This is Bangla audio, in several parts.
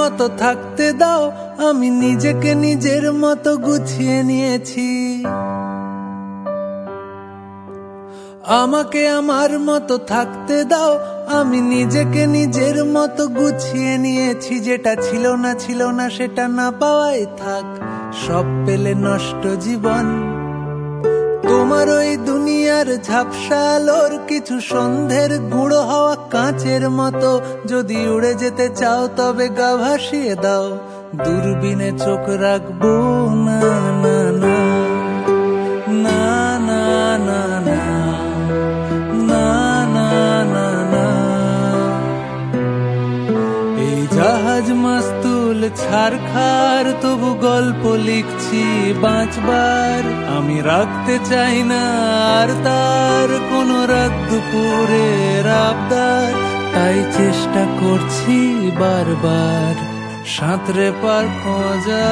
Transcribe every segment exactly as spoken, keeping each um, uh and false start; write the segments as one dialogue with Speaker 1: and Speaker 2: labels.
Speaker 1: মতো থাকতে দাও, আমি নিজেকে নিজের মতো গুছিয়ে নিয়েছি। আমাকে আমার মতো থাকতে দাও, আমি নিজেকে নিজের মতো গুছিয়ে নিয়েছি। যেটা ছিল না ছিল না সেটা না পাওয়াই থাক, সব পেলে নষ্ট জীবন। তোমার ওই দুনিয়ার ঝাপসা আলোর কিছু সন্ধ্যের গুঁড়ো হওয়া কাঁচের মতো, যদি উড়ে যেতে চাও তবে গা ভাসিয়ে দাও, দূরবীনে চোখ রাখবো না না না না না না না না না না না। এই জাহাজ মাস্তুল ছারখার, তবু গল্প লিখছি বাঁচবার। আমি রাখতে চাই না আর তার কোনো রাত দুপুরের আবদার, তাই চেষ্টা করছি বারবার সাঁতরে পার খোঁজা।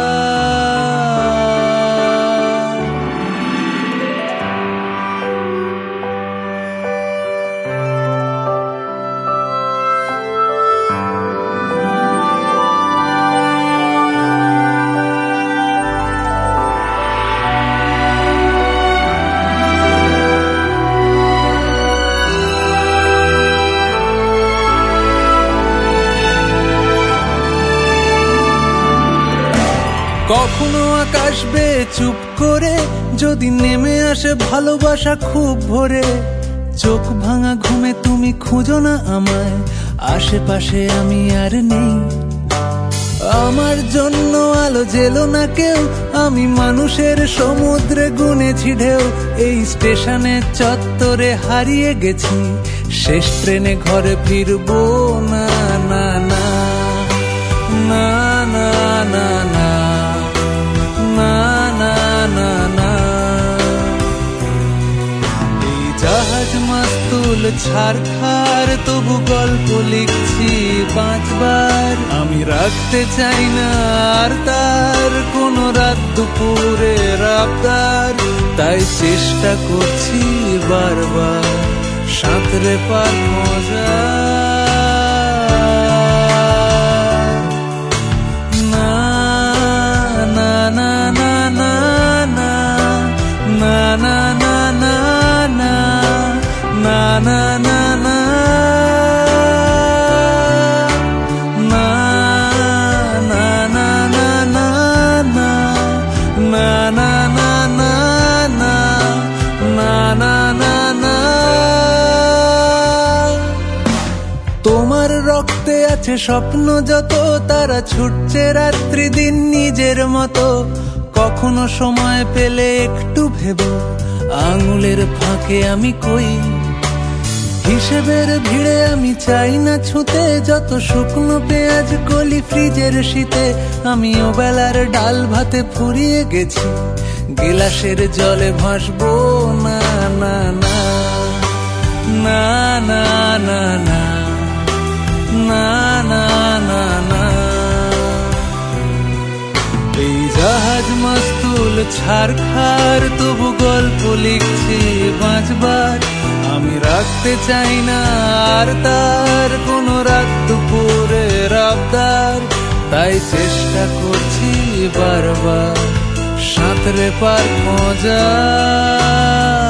Speaker 1: কখনো আকাশ বেয়ে চুপ করে যদি নেমে আসে ভালোবাসা খুব ভোরে, চোখ ভাঙা ঘুমে তুমি খুঁজো না আমায়, আশেপাশে আমি আর নেই। আমার জন্য আলো জেলো না কেউ, আমি মানুষের সমুদ্রে গুনেছি ঢেউ। এই স্টেশনের চত্বরে হারিয়ে গেছি, শেষ ট্রেনে ঘরে ফিরবো না না না না না না না না না না না। এই জাহাজ মাস্তুল ছারখার, তবু গল্প লিখছি পাঁচবার। আমি রাখতে চাই না আর তার কোনো রাত দুপুরের আবদার, তাই চেষ্টা করছি বারবার সাঁতরে পার মজা। না না না না না না না না না না না না না না না না না। তোমার রক্তে আছে স্বপ্ন যত, তারা ছুটছে রাত্রি দিন নিজের মতো। কখনো সময় পেলে একটু ভেবো, আঙুলের ফাঁকে আমি কই। হিসেবের ভিড়ে আমি চাই না ছুঁতে, যত শুকনো পেঁয়াজ কলি ফ্রিজের শীতে। আমি ও বেলার ডাল ভাতে ফুরিয়ে গেছি, গিলাসের জলে ভাসবো না না না না না না না না না না না। এই জাহাজ মাস্তুল ছারখার, তবু গল্প লিখছি বাঁচবার। আমি রাখতে চাই না আর তার কোনো রাত দুপুরের আবদার, তাই চেষ্টা করছি বারবার সাঁতরে পার খোঁজা।